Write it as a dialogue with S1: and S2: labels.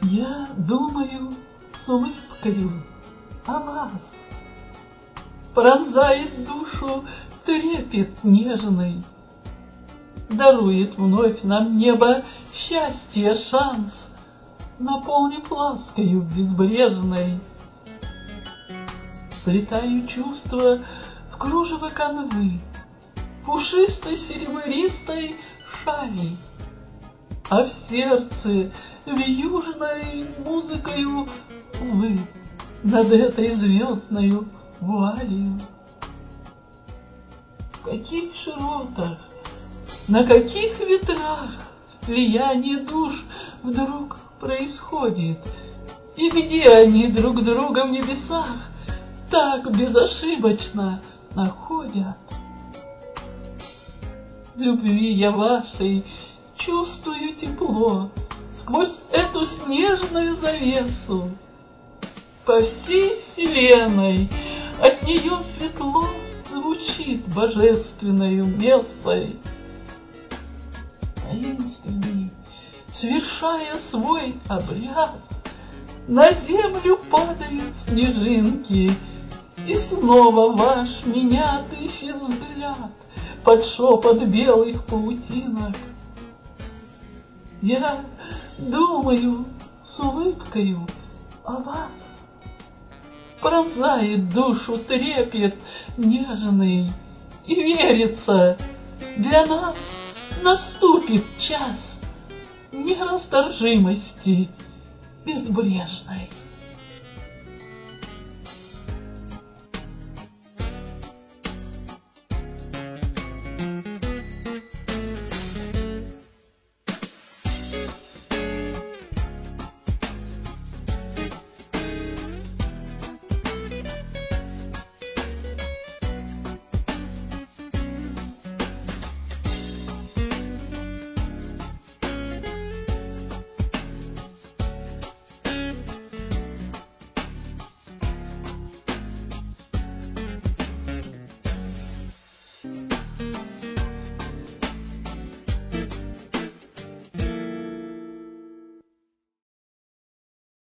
S1: Я думаю с улыбкою о вас. Пронзает душу трепет нежный, дарует вновь нам небо счастье, шанс, наполнив ласкою безбрежной. Сплетаю чувства в кружево канвы, пушистой серебристой шали, а в сердце вьюжной музыкою вы над этой звездною вуалью. В каких широтах, на каких ветрах слияние душ вдруг происходит, и где они друг друга в небесах так безошибочно находят. В любви я вашей чувствую тепло сквозь эту снежную завесу. По всей вселенной от нее светло звучит божественною мессой. Таинственный, свершая свой обряд, на землю падают снежинки, и снова ваш меня отыщет взгляд под шепот белых паутинок. Я думаю с улыбкою о вас. Пронзает душу трепет нежный, и верится, для нас наступит час нерасторжимости безбрежной.